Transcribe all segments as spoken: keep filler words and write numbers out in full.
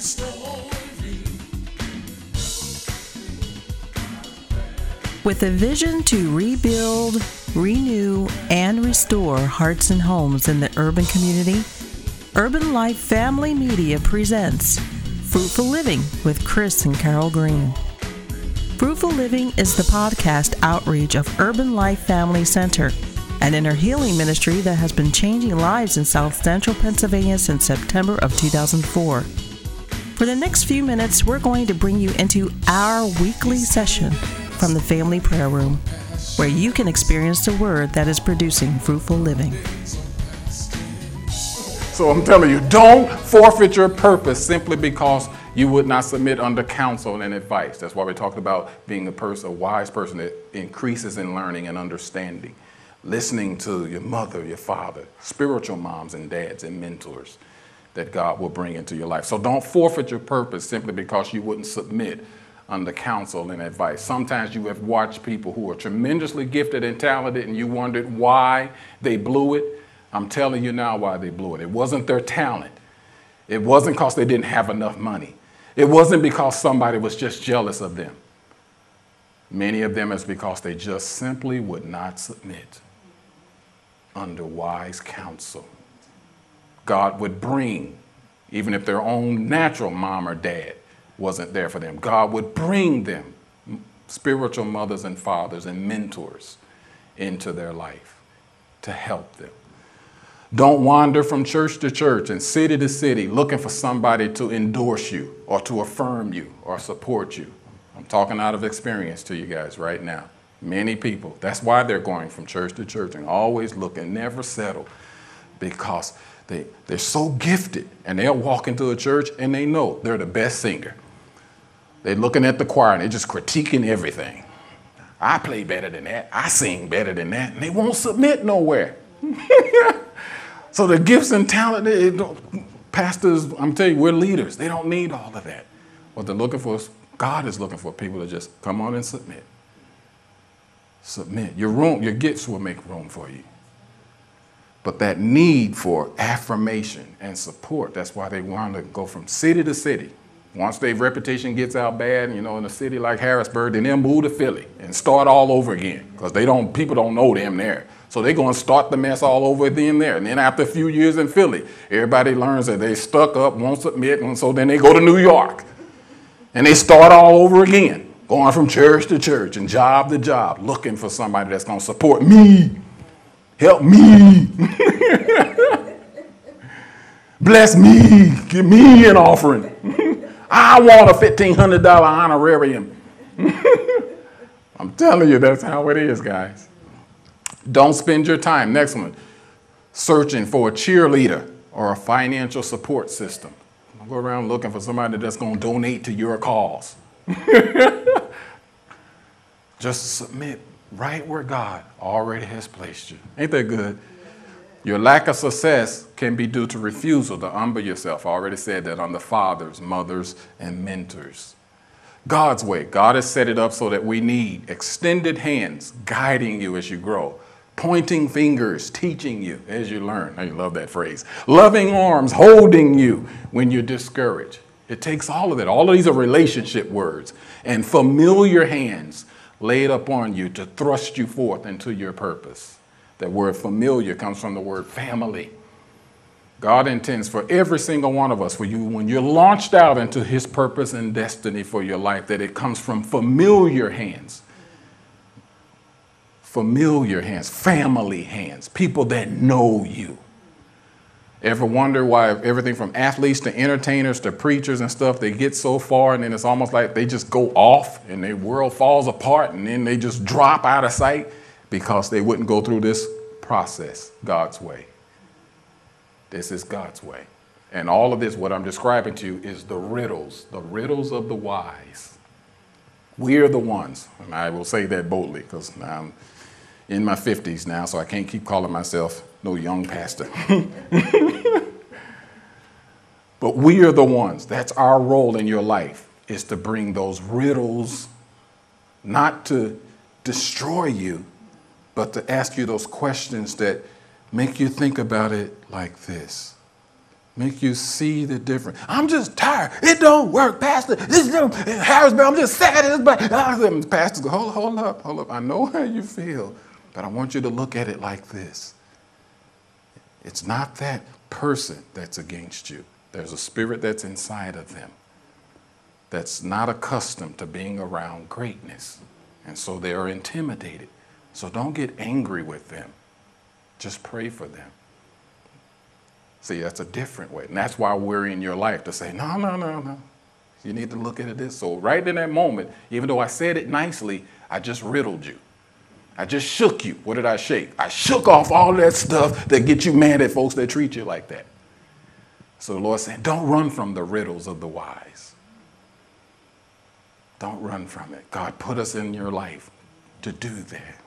With a vision to rebuild, renew, and restore hearts and homes in the urban community, Urban Life Family Media presents Fruitful Living with Chris and Carol Green. Fruitful Living is the podcast outreach of Urban Life Family Center, an inner healing ministry that has been changing lives in South Central Pennsylvania since September of two thousand four. For the next few minutes, we're going to bring you into our weekly session from the Family Prayer Room, where you can experience the word that is producing fruitful living. So I'm telling you, don't forfeit your purpose simply because you would not submit under counsel and advice. That's why we talked about being a person, a wise person that increases in learning and understanding. Listening to your mother, your father, spiritual moms and dads and mentors that God will bring into your life. So don't forfeit your purpose simply because you wouldn't submit under counsel and advice. Sometimes you have watched people who are tremendously gifted and talented and you wondered why they blew it. I'm telling you now why they blew it. It wasn't their talent. It wasn't because they didn't have enough money. It wasn't because somebody was just jealous of them. Many of them is because they just simply would not submit under wise counsel. God would bring, even if their own natural mom or dad wasn't there for them, God would bring them spiritual mothers and fathers and mentors into their life to help them. Don't wander from church to church and city to city looking for somebody to endorse you or to affirm you or support you. I'm talking out of experience to you guys right now. Many people, that's why they're going from church to church and always looking, never settle, because they, they're so gifted and they'll walk into a church and they know they're the best singer. They're looking at the choir and they're just critiquing everything. I play better than that. I sing better than that. And they won't submit nowhere. So the gifts and talent, they don't, pastors, I'm telling you, we're leaders. They don't need all of that. What they're looking for is, God is looking for people to just come on and submit. Submit. Your room, your gifts will make room for you. But that need for affirmation and support, that's why they want to go from city to city. Once their reputation gets out bad, you know, in a city like Harrisburg, then they'll move to Philly and start all over again because they don't, people don't know them there. So they're going to start the mess all over again there. And then after a few years in Philly, everybody learns that they stuck up, won't submit, and so then they go to New York. And they start all over again, going from church to church and job to job, looking for somebody that's going to support me, help me, bless me, give me an offering. I want a fifteen hundred dollars honorarium. I'm telling you, that's how it is, guys. Don't spend your time, next one, searching for a cheerleader or a financial support system. Don't go around looking for somebody that's going to donate to your cause. Just submit right where God already has placed you. Ain't that good? Your lack of success can be due to refusal to humble yourself. I already said that on the fathers, mothers, and mentors. God's way. God has set it up so that we need extended hands guiding you as you grow. Pointing fingers, teaching you as you learn. I love that phrase. Loving arms, holding you when you're discouraged. It takes all of that. All of these are relationship words. And familiar hands laid upon you to thrust you forth into your purpose. That word familiar comes from the word family. God intends for every single one of us, for you, when you're launched out into his purpose and destiny for your life, that it comes from familiar hands. Familiar hands, family hands, people that know you. Ever wonder why everything from athletes to entertainers to preachers and stuff, they get so far and then it's almost like they just go off and their world falls apart and then they just drop out of sight? Because they wouldn't go through this process God's way. This is God's way. And all of this, what I'm describing to you, is the riddles, the riddles of the wise. We are the ones, and I will say that boldly because I'm in my fifties now, so I can't keep calling myself no young pastor. But we are the ones. That's our role in your life, is to bring those riddles, not to destroy you, but to ask you those questions that make you think about it like this. Make you see the difference. I'm just tired. It don't work, Pastor. This don't, in Harrisburg, I'm just sad. But Pastor, go, hold, hold up, hold up. I know how you feel, but I want you to look at it like this. It's not that person that's against you. There's a spirit that's inside of them that's not accustomed to being around greatness. And so they are intimidated. So don't get angry with them. Just pray for them. See, that's a different way. And that's why we're in your life to say, no, no, no, no. You need to look at it this. So right in that moment, even though I said it nicely, I just riddled you. I just shook you. What did I shake? I shook off all that stuff that gets you mad at folks that treat you like that. So the Lord's saying, don't run from the riddles of the wise. Don't run from it. God put us in your life to do that.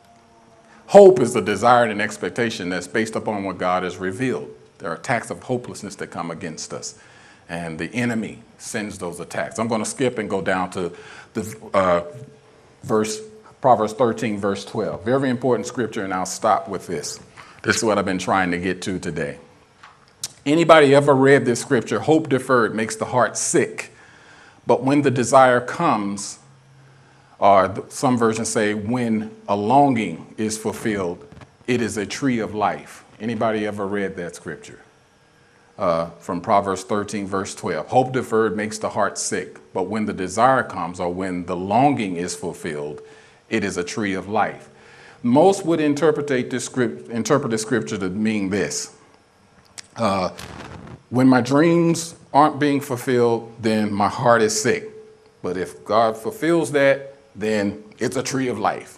Hope is a desire and an expectation that's based upon what God has revealed. There are attacks of hopelessness that come against us, and the enemy sends those attacks. I'm going to skip and go down to the uh, verse, Proverbs thirteen, verse twelve. Very important scripture, and I'll stop with this. This is what I've been trying to get to today. Anybody ever read this scripture? Hope deferred makes the heart sick, but when the desire comes, or some versions say, when a longing is fulfilled, it is a tree of life. Anybody ever read that scripture? Uh, from Proverbs thirteen, verse twelve. Hope deferred makes the heart sick, but when the desire comes, or when the longing is fulfilled, it is a tree of life. Most would interpret this script, interpret this scripture to mean this. Uh, when my dreams aren't being fulfilled, then my heart is sick. But if God fulfills that, then it's a tree of life.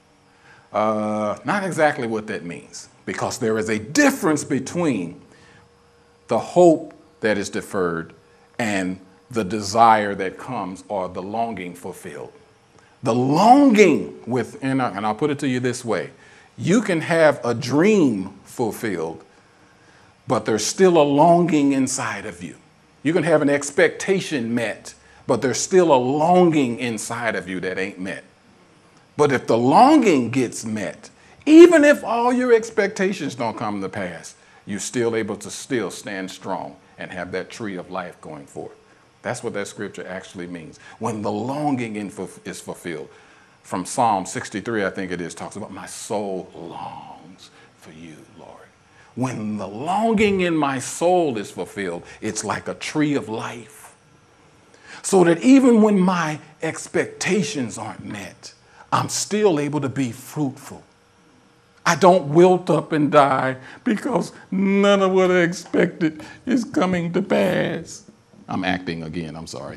Uh, not exactly what that means, because there is a difference between the hope that is deferred and the desire that comes, or the longing fulfilled. The longing within, and I'll put it to you this way, you can have a dream fulfilled, but there's still a longing inside of you. You can have an expectation met, but there's still a longing inside of you that ain't met. But if the longing gets met, even if all your expectations don't come to pass, you're still able to still stand strong and have that tree of life going forth. That's what that scripture actually means. When the longing is fulfilled. From Psalm sixty-three, I think it is, talks about my soul longs for you, Lord. When the longing in my soul is fulfilled, it's like a tree of life. So that even when my expectations aren't met, I'm still able to be fruitful. I don't wilt up and die because none of what I expected is coming to pass. I'm acting again, I'm sorry.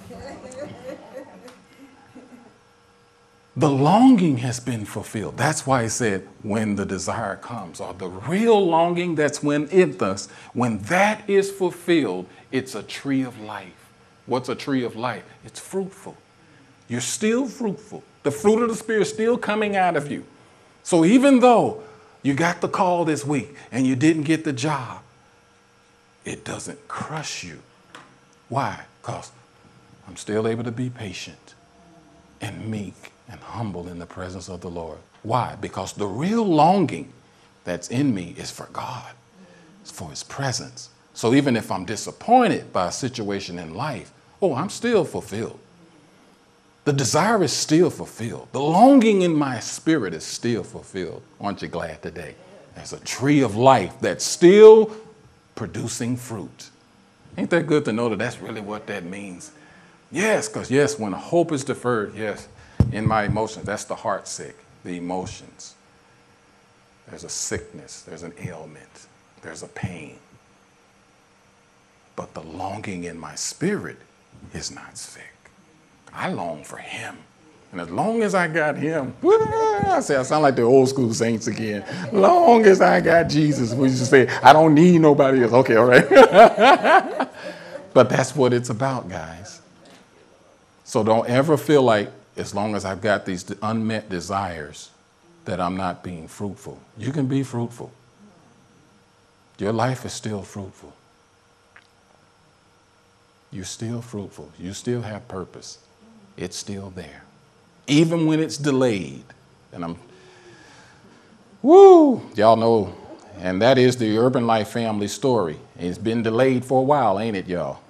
The longing has been fulfilled. That's why it said, when the desire comes, or the real longing that's within us, when that is fulfilled, it's a tree of life. What's a tree of life? It's fruitful. You're still fruitful. The fruit of the Spirit is still coming out of you. So even though you got the call this week and you didn't get the job, it doesn't crush you. Why? Because I'm still able to be patient and meek and humble in the presence of the Lord. Why? Because the real longing that's in me is for God. It's for his presence. So even if I'm disappointed by a situation in life, oh, I'm still fulfilled. The desire is still fulfilled. The longing in my spirit is still fulfilled. Aren't you glad today? There's a tree of life that's still producing fruit. Ain't that good to know that that's really what that means? Yes, because yes, when hope is deferred, yes, in my emotions, that's the heart sick, the emotions. There's a sickness, there's an ailment, there's a pain. But the longing in my spirit is not sick. I long for him. And as long as I got him, I say I sound like the old school saints again. Long as I got Jesus, we just say, I don't need nobody else. Okay, all right. But that's what it's about, guys. So don't ever feel like as long as I've got these unmet desires that I'm not being fruitful. You can be fruitful. Your life is still fruitful. You're still fruitful. You still have purpose. It's still there. Even when it's delayed. And I'm, woo, y'all know And that is the Urban Life family story. It's been delayed for a while, ain't it, y'all?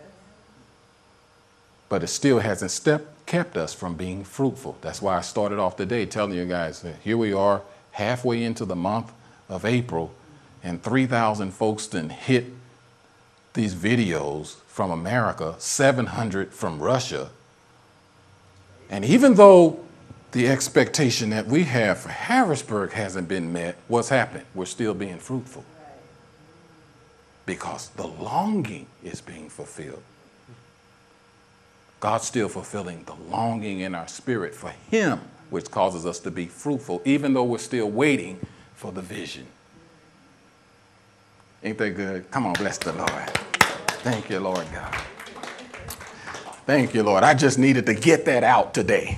But it still hasn't step, kept us from being fruitful. That's why I started off today telling you guys that here we are halfway into the month of April, and three thousand folks done hit these videos from America, seven hundred from Russia. And even though the expectation that we have for Harrisburg hasn't been met, what's happened? We're still being fruitful. Because the longing is being fulfilled. God's still fulfilling the longing in our spirit for him, which causes us to be fruitful, even though we're still waiting for the vision. Ain't that good? Come on, bless the Lord. Thank you, Lord God. Thank you, Lord. I just needed to get that out today.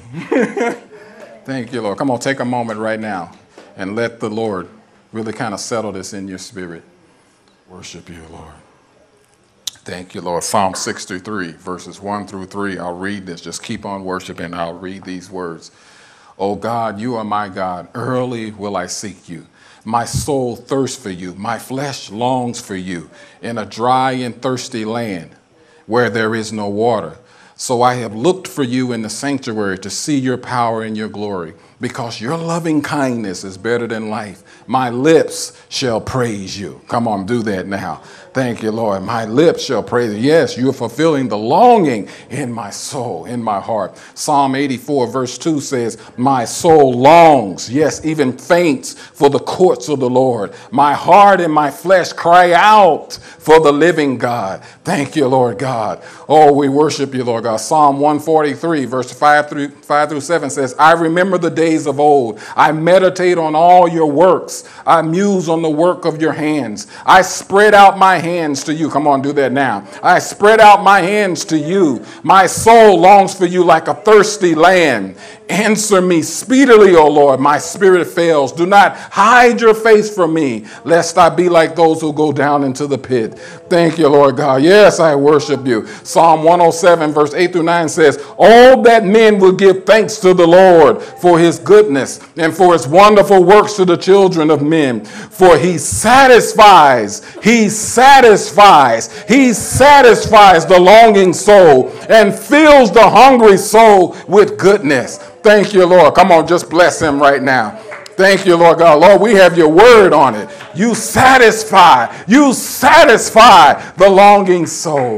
Thank you, Lord. Come on, take a moment right now and let the Lord really kind of settle this in your spirit. Worship you, Lord. Thank you, Lord. Psalm sixty-three, verses one through three. I'll read this. Just keep on worshiping. I'll read these words. Oh God, you are my God. Early will I seek you. My soul thirsts for you. My flesh longs for you in a dry and thirsty land where there is no water. So I have looked for you in the sanctuary to see your power and your glory, because your loving kindness is better than life. My lips shall praise you. Come on, do that now. Thank you, Lord. My lips shall praise you. Yes, you're fulfilling the longing in my soul, in my heart. Psalm eighty-four, verse two says, my soul longs, yes, even faints for the courts of the Lord. My heart and my flesh cry out for the living God. Thank you, Lord God. Oh, we worship you, Lord God. Psalm one forty-three, verse five through, five through seven says, I remember the days of old. I meditate on all your works. I muse on the work of your hands. I spread out my hands to you. Come on, do that now. I spread out my hands to you. My soul longs for you like a thirsty land. Answer me speedily, O Lord. My spirit fails. Do not hide your face from me, lest I be like those who go down into the pit. Thank you, Lord God. Yes, I worship you. Psalm one oh seven, verse eight through nine says, oh, that men will give thanks to the Lord for his goodness and for his wonderful works to the children of men. For he satisfies, he satisfies, he satisfies the longing soul and fills the hungry soul with goodness. Thank you, Lord. Come on, just bless him right now. Thank you, Lord God. Lord, we have your word on it. You satisfy, you satisfy the longing soul.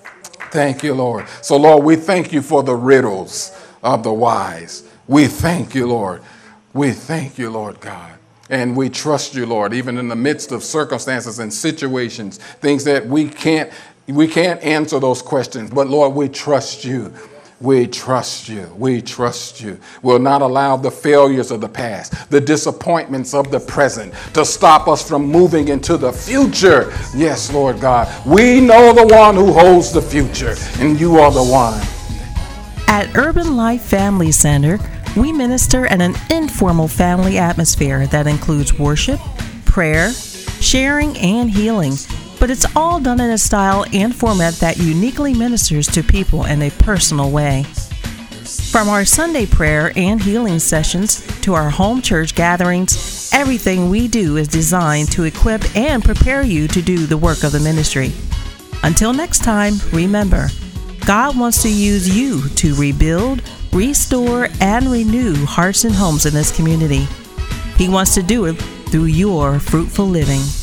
Thank you, Lord. So, Lord, we thank you for the riddles of the wise. We thank you, Lord. We thank you, Lord God. And we trust you, Lord, even in the midst of circumstances and situations, things that we can't, we can't answer those questions. But, Lord, we trust you. We trust you. We trust you. We'll not allow the failures of the past, the disappointments of the present to stop us from moving into the future. Yes, Lord God. We know the one who holds the future, and you are the one. At Urban Life Family Center, we minister in an informal family atmosphere that includes worship, prayer, sharing, and healing. But it's all done in a style and format that uniquely ministers to people in a personal way. From our Sunday prayer and healing sessions to our home church gatherings, everything we do is designed to equip and prepare you to do the work of the ministry. Until next time, remember, God wants to use you to rebuild, restore, and renew hearts and homes in this community. He wants to do it through your fruitful living.